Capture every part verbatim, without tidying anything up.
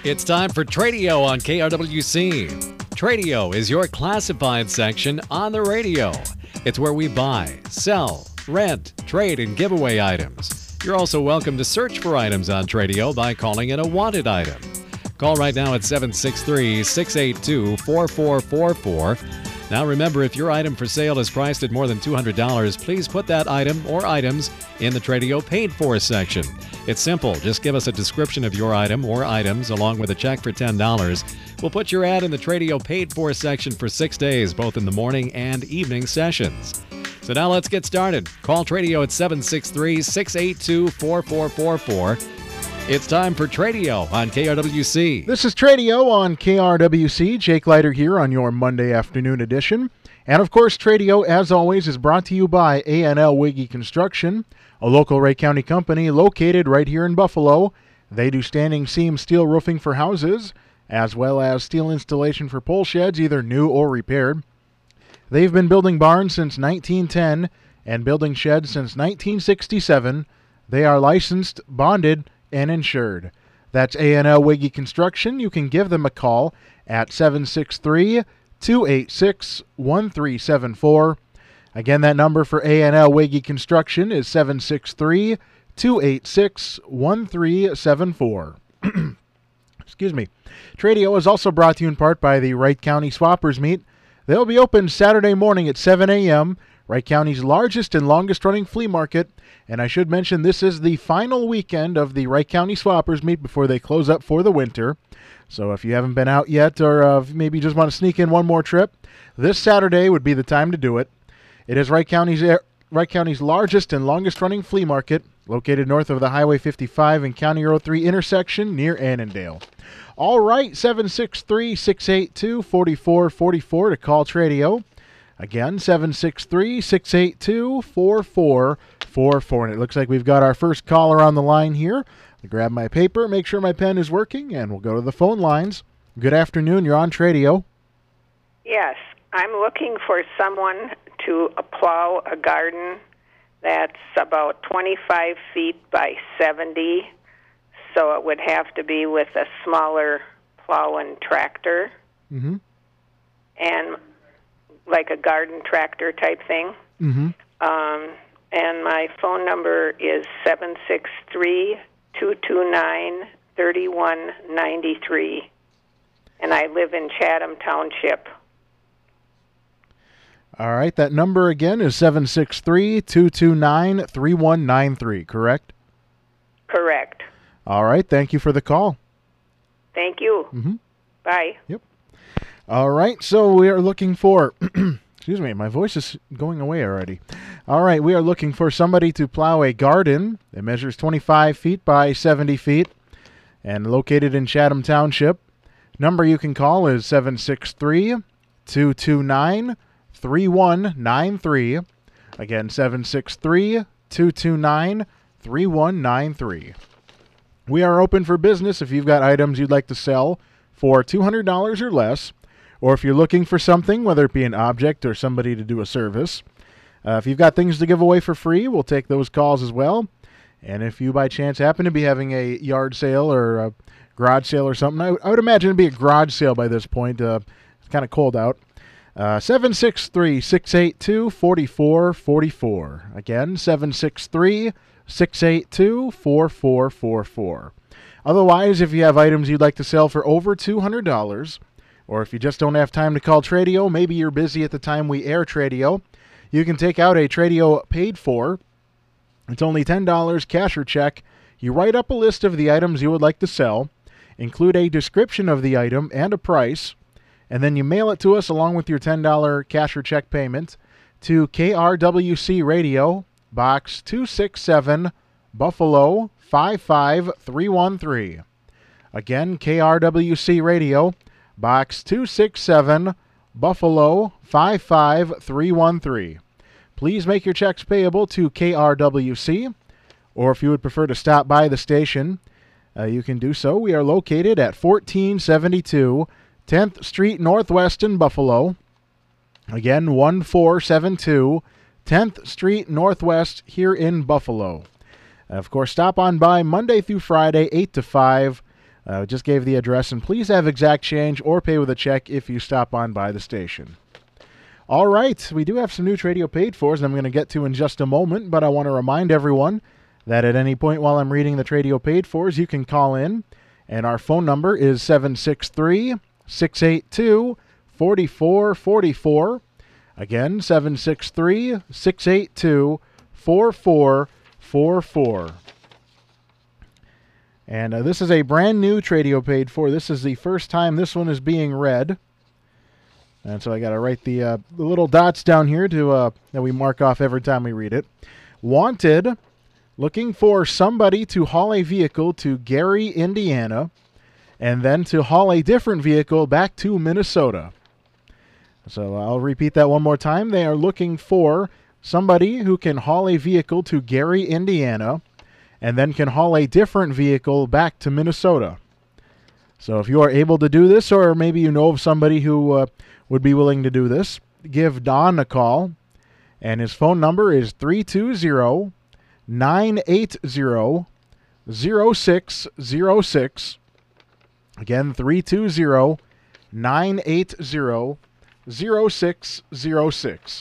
It's time for Tradio on K R W C. Tradio is your classified section on the radio. It's where we buy, sell, rent, trade, and give away items. You're also welcome to search for items on Tradio by calling it a wanted item. Call right now at seven six three, six eight two, four four four four. Now remember, if your item for sale is priced at more than two hundred dollars, please put that item or items in the Tradio Paid For section. It's simple. Just give us a description of your item or items along with a check for ten dollars. We'll put your ad in the Tradio Paid For section for six days, both in the morning and evening sessions. So now let's get started. Call Tradio at seven six three, six eight two, four four four four. It's time for Tradio on K R W C. This is Tradio on K R W C. Jake Leiter here on your Monday afternoon edition. And of course, Tradio, as always, is brought to you by A and L Wiggy Construction, a local Ray County company located right here in Buffalo. They do standing seam steel roofing for houses, as well as steel installation for pole sheds, either new or repaired. They've been building barns since nineteen ten and building sheds since nineteen sixty-seven. They are licensed, bonded, and insured. That's A and L Wiggy Construction. You can give them a call at seven six three, two eight six, one three seven four. Again, that number for A and L Wiggy Construction is seven six three, two eight six, one three seven four. Excuse me. Tradio is also brought to you in part by the Wright County Swappers Meet. They'll be open Saturday morning at seven a.m., Wright County's largest and longest-running flea market. And I should mention this is the final weekend of the Wright County Swappers Meet before they close up for the winter. So if you haven't been out yet, or uh, maybe just want to sneak in one more trip, this Saturday would be the time to do it. It is Wright County's, Wright County's largest and longest-running flea market, located north of the Highway fifty-five and County Road three intersection near Annandale. All right, seven six three, six eight two, four four four four to call Tradio. Again, seven six three, six eight two, four four four four. And it looks like we've got our first caller on the line here. I'll grab my paper, make sure my pen is working, and we'll go to the phone lines. Good afternoon. You're on Tradio. Yes, I'm looking for someone to plow a garden that's about twenty-five feet by seventy, so it would have to be with a smaller plow and tractor. Mm-hmm. And like a garden tractor type thing. Mm-hmm. Um, and my phone number is seven six three, two two nine, three one nine three. And I live in Chatham Township. All right, that number again is seven six three, two two nine, three one nine three, correct? Correct. All right, thank you for the call. Thank you. Mm-hmm. Bye. Yep. All right, so we are looking for, excuse me, my voice is going away already. All right, we are looking for somebody to plow a garden that measures twenty-five feet by seventy feet and located in Chatham Township. Number you can call is seven six three, two two nine, three one nine three. Again, seven six three, two two nine, three one nine three. We are open for business if you've got items you'd like to sell for two hundred dollars or less. Or if you're looking for something, whether it be an object or somebody to do a service. Uh, if you've got things to give away for free, we'll take those calls as well. And if you by chance happen to be having a yard sale or a garage sale or something, I, I would imagine it'd be a garage sale by this point. Uh, it's kind of cold out. Uh, seven six three, six eight two, four four four four. Again, seven six three, six eight two, four four four four. Otherwise, if you have items you'd like to sell for over two hundred dollars, or if you just don't have time to call Tradio, maybe you're busy at the time we air Tradio, you can take out a Tradio Paid For. It's only ten dollars cash or check. You write up a list of the items you would like to sell, include a description of the item and a price, and then you mail it to us along with your ten dollars cash or check payment to K R W C Radio, Box two six seven, Buffalo five five three one three. Again, K R W C Radio, Box two six seven, Buffalo five five three one three. Please make your checks payable to K R W C, or if you would prefer to stop by the station, uh, you can do so. We are located at fourteen seventy-two tenth Street Northwest in Buffalo. Again, one four seven two tenth Street Northwest here in Buffalo. Of course, stop on by Monday through Friday, eight to five. Uh, just gave the address, and please have exact change or pay with a check if you stop on by the station. All right, we do have some new Tradio paid fors, and I'm going to get to in just a moment, but I want to remind everyone that at any point while I'm reading the Tradio paid fors, you can call in, and our phone number is seven six three, six eight two, four four four four. Again, seven six three, six eight two, four four four four. And uh, this is a brand new Tradio paid for. This is the first time this one is being read. And so I got to write the, uh, the little dots down here to uh, that we mark off every time we read it. Wanted, looking for somebody to haul a vehicle to Gary, Indiana, and then to haul a different vehicle back to Minnesota. So I'll repeat that one more time. They are looking for somebody who can haul a vehicle to Gary, Indiana, and then can haul a different vehicle back to Minnesota. So if you are able to do this, or maybe you know of somebody who uh, would be willing to do this, give Don a call, and his phone number is three two zero, nine eight zero, zero six zero six. Again, three two zero, nine eight zero, zero six zero six.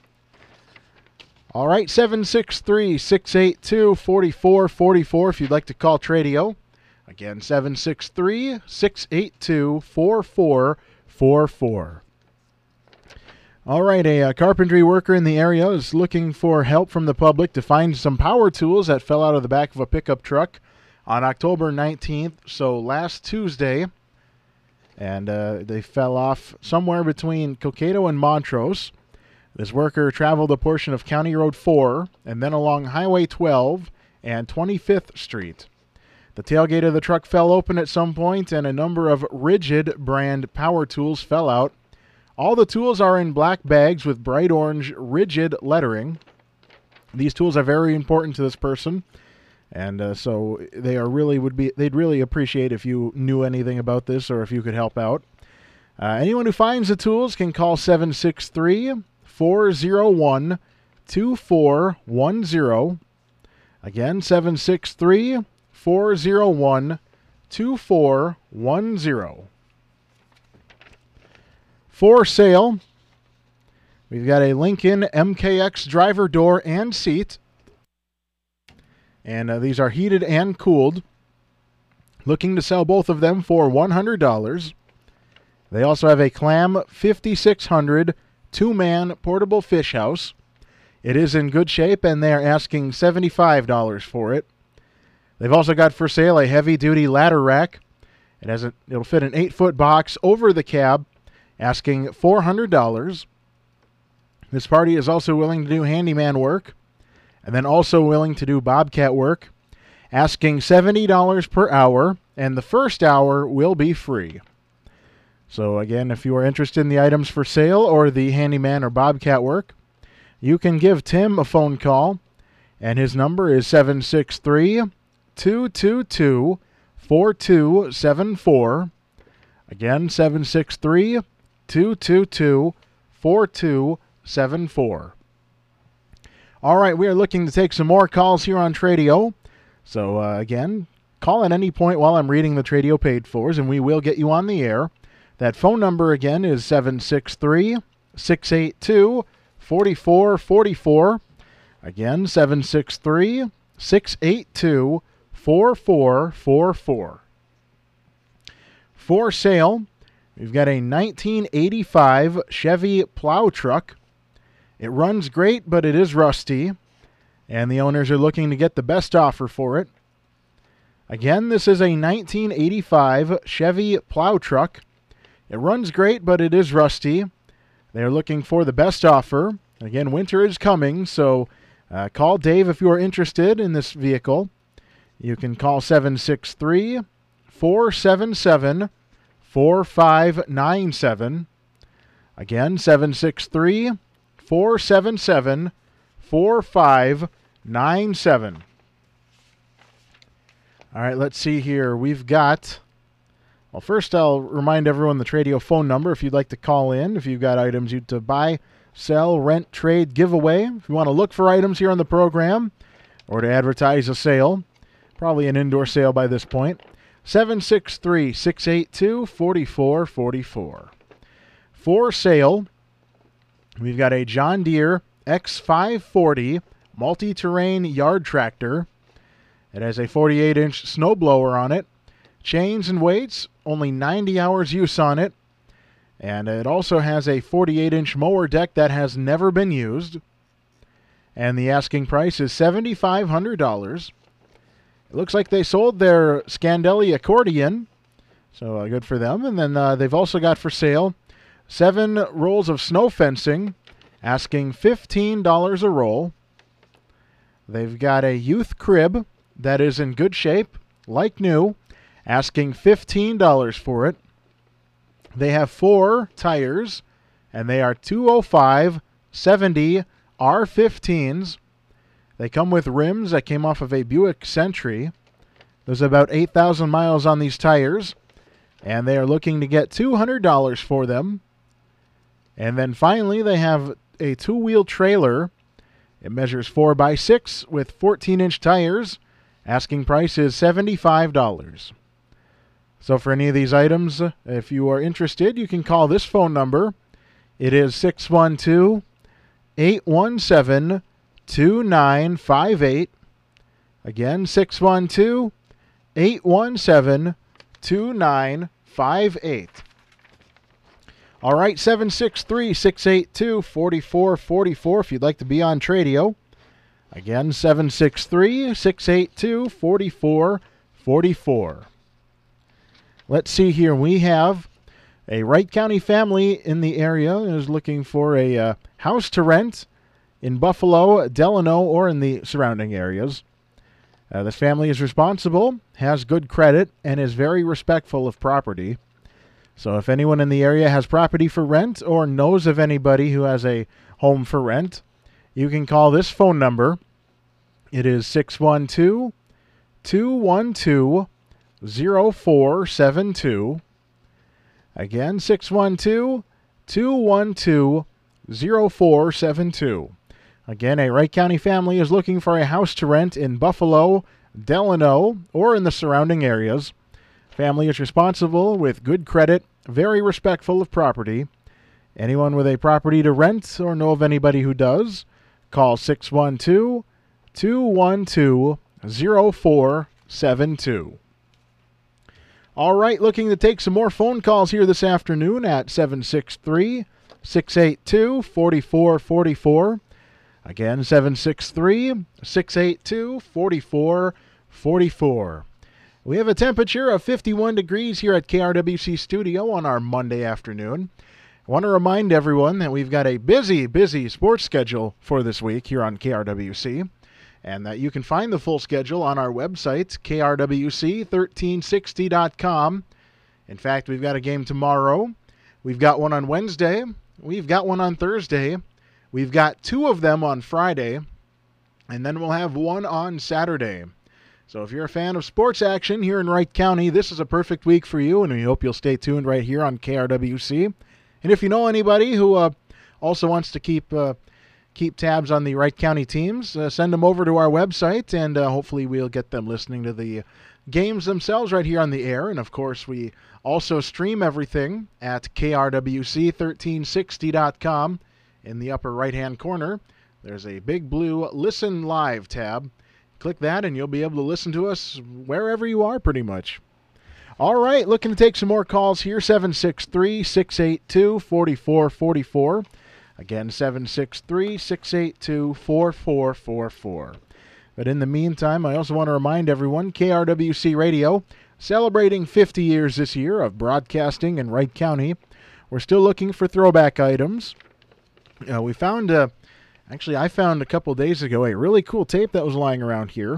All right, seven six three, six eight two, four four four four if you'd like to call Tradio. Again, seven six three, six eight two, four four four four. All right, a, a carpentry worker in the area is looking for help from the public to find some power tools that fell out of the back of a pickup truck on October nineteenth, so last Tuesday. And uh, they fell off somewhere between Cokato and Montrose. This worker traveled a portion of County Road four and then along Highway twelve and twenty-fifth Street. The tailgate of the truck fell open at some point, and a number of Rigid brand power tools fell out. All the tools are in black bags with bright orange Rigid lettering. These tools are very important to this person, and uh, so they are really would be they'd really appreciate if you knew anything about this or if you could help out. Uh, anyone who finds the tools can call seven six three, four zero one, two four one zero. Again, seven six three, four zero one, two four one zero. For sale, we've got a Lincoln M K X driver door and seat. And uh, these are heated and cooled. Looking to sell both of them for one hundred dollars. They also have a Clam fifty-six hundred two-man portable fish house. It is in good shape, and they are asking seventy-five dollars for it. They've also got for sale a heavy-duty ladder rack. It has a, it'll fit an eight-foot box over the cab, asking four hundred dollars. This party is also willing to do handyman work, and then also willing to do bobcat work, asking seventy dollars per hour, and the first hour will be free. So again, if you are interested in the items for sale or the handyman or bobcat work, you can give Tim a phone call, and his number is seven six three, two two two, four two seven four. Again, seven six three, two two two, four two seven four. All right, we are looking to take some more calls here on Tradio. So uh, again, call at any point while I'm reading the Tradio paid fors, and we will get you on the air. That phone number again is seven six three, six eight two, four four four four. Again, seven six three, six eight two, four four four four. For sale, we've got a nineteen eighty-five Chevy plow truck. It runs great, but it is rusty, and the owners are looking to get the best offer for it. Again, this is a nineteen eighty-five Chevy plow truck. It runs great, but it is rusty. They're looking for the best offer. Again, winter is coming, so uh, call Dave if you are interested in this vehicle. You can call seven six three, four seven seven, four five nine seven. Again, seven six three, four seven seven, four five nine seven. All right, let's see here. We've got... Well, first I'll remind everyone the Tradio phone number if you'd like to call in, if you've got items you to buy, sell, rent, trade, give away. If you want to look for items here on the program or to advertise a sale, probably an indoor sale by this point, seven six three, six eight two, four four four four. For sale, we've got a John Deere X five forty multi-terrain yard tractor. It has a forty-eight inch snowblower on it. Chains and weights, only ninety hours use on it. And it also has a forty-eight inch mower deck that has never been used. And the asking price is seven thousand five hundred dollars. It looks like they sold their Scandelli accordion, so uh, good for them. And then uh, they've also got for sale seven rolls of snow fencing, asking fifteen dollars a roll. They've got a youth crib that is in good shape, like new, asking fifteen dollars for it. They have four tires, and they are two oh five seventy R fifteens. They come with rims that came off of a Buick Century. There's about eight thousand miles on these tires, and they are looking to get two hundred dollars for them. And then finally, they have a two-wheel trailer. It measures four by six with fourteen inch tires. Asking price is seventy-five dollars. So for any of these items, if you are interested, you can call this phone number. It is six one two, eight one seven, two nine five eight. Again, six one two, eight one seven, two nine five eight. All right, seven six three, six eight two, four four four four if you'd like to be on Tradio. Again, seven six three, six eight two, four four four four. Let's see here. We have a Wright County family in the area who is looking for a uh, house to rent in Buffalo, Delano, or in the surrounding areas. Uh, this family is responsible, has good credit, and is very respectful of property. So if anyone in the area has property for rent or knows of anybody who has a home for rent, you can call this phone number. It is six one two, two one two, zero four seven two. Again, six one two, two one two, zero four seven two. Again, a Wright County family is looking for a house to rent in Buffalo, Delano, or in the surrounding areas. Family is responsible with good credit, very respectful of property. Anyone with a property to rent or know of anybody who does, call six one two, two one two, zero four seven two. All right, looking to take some more phone calls here this afternoon at seven six three, six eight two, four four four four. Again, seven six three, six eight two, four four four four. We have a temperature of fifty-one degrees here at K R W C Studio on our Monday afternoon. I want to remind everyone that we've got a busy, busy sports schedule for this week here on K R W C, and that you can find the full schedule on our website, K R W C thirteen sixty dot com. In fact, we've got a game tomorrow. We've got one on Wednesday. We've got one on Thursday. We've got two of them on Friday, and then we'll have one on Saturday. So if you're a fan of sports action here in Wright County, this is a perfect week for you, and we hope you'll stay tuned right here on K R W C. And if you know anybody who uh, also wants to keep uh, keep tabs on the Wright County teams, uh, send them over to our website, and uh, hopefully we'll get them listening to the games themselves right here on the air. And, of course, we also stream everything at K R W C thirteen sixty dot com. In the upper right-hand corner, there's a big blue Listen Live tab. Click that, and you'll be able to listen to us wherever you are, pretty much. All right, looking to take some more calls here, seven six three, six eight two, four four four four. Again, seven six three, six eight two, four four four four. But in the meantime, I also want to remind everyone, K R W C Radio, celebrating fifty years this year of broadcasting in Wright County. We're still looking for throwback items. Uh, we found... Uh, Actually, I found a couple days ago a really cool tape that was lying around here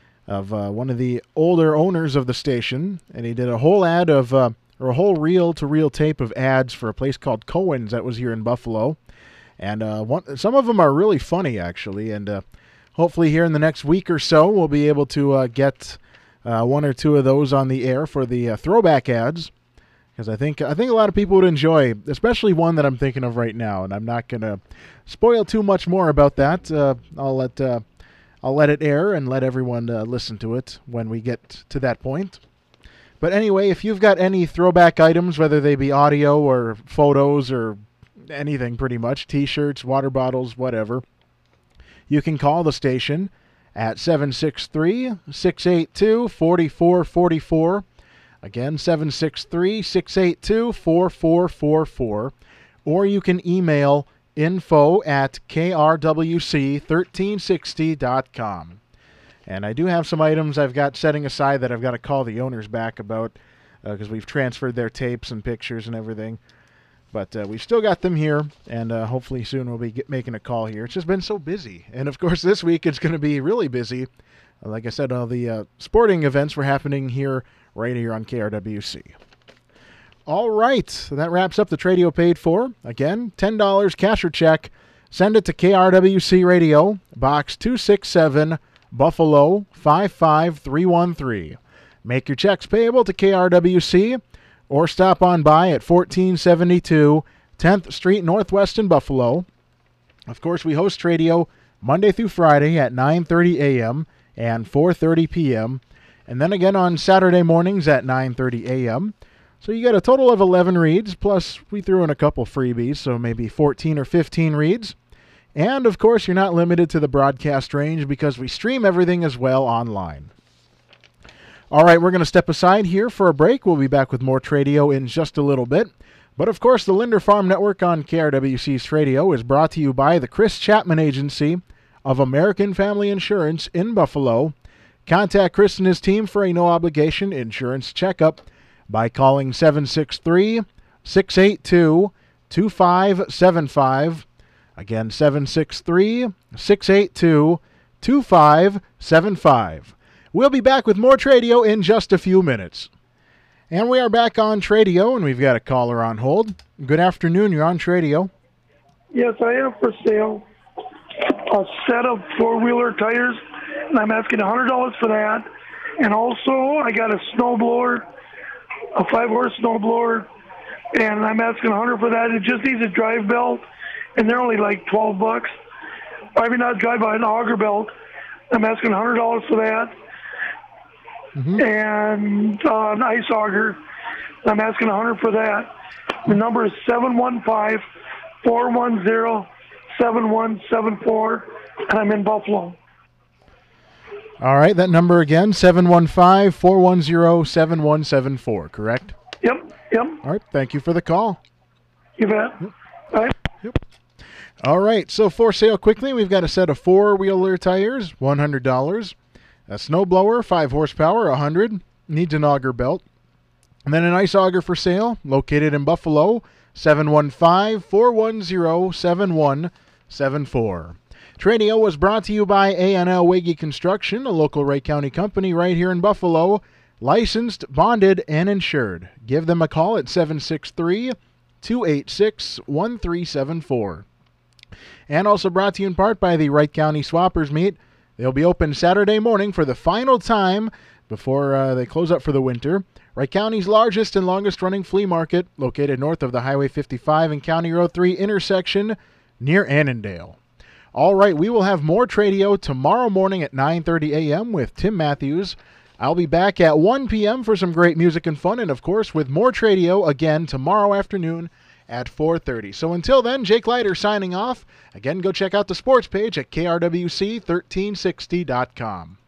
of uh, one of the older owners of the station, and he did a whole ad of, uh, or a whole reel-to-reel tape of ads for a place called Cohen's that was here in Buffalo. And uh, one, some of them are really funny, actually, and uh, hopefully here in the next week or so we'll be able to uh, get uh, one or two of those on the air for the uh, throwback ads. Because I think I think a lot of people would enjoy, especially one that I'm thinking of right now, and I'm not going to spoil too much more about that. Uh, I'll let uh, I'll let it air and let everyone uh, listen to it when we get to that point. But anyway, if you've got any throwback items, whether they be audio or photos or anything pretty much, T-shirts, water bottles, whatever, you can call the station at seven six three, six eight two, four four four four. Again, seven six three, six eight two, four four four four. Or you can email info at k r w c thirteen sixty dot com. And I do have some items I've got setting aside that I've got to call the owners back about because uh, we've transferred their tapes and pictures and everything. But uh, we've still got them here, and uh, hopefully soon we'll be get, making a call here. It's just been so busy. And, of course, this week it's going to be really busy. Like I said, all the uh, sporting events were happening here, right here on K R W C. All right, so that wraps up the Tradio Paid For. Again, ten dollars cash or check. Send it to K R W C Radio, Box two six seven, Buffalo five five three one three. Make your checks payable to K R W C, or stop on by at fourteen seventy-two tenth Street Northwest in Buffalo. Of course, we host Tradio Monday through Friday at nine thirty a.m. and four thirty p.m., and then again on Saturday mornings at nine thirty a.m., so you get a total of eleven reads, plus we threw in a couple freebies, so maybe fourteen or fifteen reads. And, of course, you're not limited to the broadcast range because we stream everything as well online. All right, we're going to step aside here for a break. We'll be back with more Tradio in just a little bit. But, of course, the Linder Farm Network on K R W C's Tradio is brought to you by the Chris Chapman Agency of American Family Insurance in Buffalo. Contact Chris and his team for a no-obligation insurance checkup by calling seven six three, six eight two, two five seven five. Again, seven six three, six eight two, two five seven five. We'll be back with more Tradio in just a few minutes. And we are back on Tradio, and we've got a caller on hold. Good afternoon, you're on Tradio. Yes, I have for sale a set of four-wheeler tires, and I'm asking one hundred dollars for that. And also, I got a snowblower, a five-horse snowblower, and I'm asking one hundred dollars for that. It just needs a drive belt, and they're only like twelve bucks. I mean, not drive belt, an auger belt. I'm asking one hundred dollars for that. Mm-hmm. And uh, an ice auger. I'm asking one hundred dollars for that. The number is seven one five, four one zero, seven one seven four, and I'm in Buffalo. All right, that number again, seven one five, four one zero, seven one seven four, correct? Yep, yep. All right, thank you for the call. You bet. Yep. All right. Yep. All right, so for sale quickly, we've got a set of four-wheeler tires, one hundred dollars. A snowblower, five horsepower, one hundred dollars. Needs an auger belt. And then an ice auger for sale, located in Buffalo, seven one five, four one zero, seven one seven four. Tradio was brought to you by A and L Wiggy Construction, a local Wright County company right here in Buffalo, licensed, bonded, and insured. Give them a call at seven six three, two eight six, one three seven four. And also brought to you in part by the Wright County Swappers Meet. They'll be open Saturday morning for the final time before uh, they close up for the winter. Wright County's largest and longest-running flea market, located north of the Highway fifty-five and County Road three intersection near Annandale. All right, we will have more Tradio tomorrow morning at nine thirty a.m. with Tim Matthews. I'll be back at one p.m. for some great music and fun, and, of course, with more Tradio again tomorrow afternoon at four thirty. So until then, Jake Leiter signing off. Again, go check out the sports page at K R W C thirteen sixty dot com.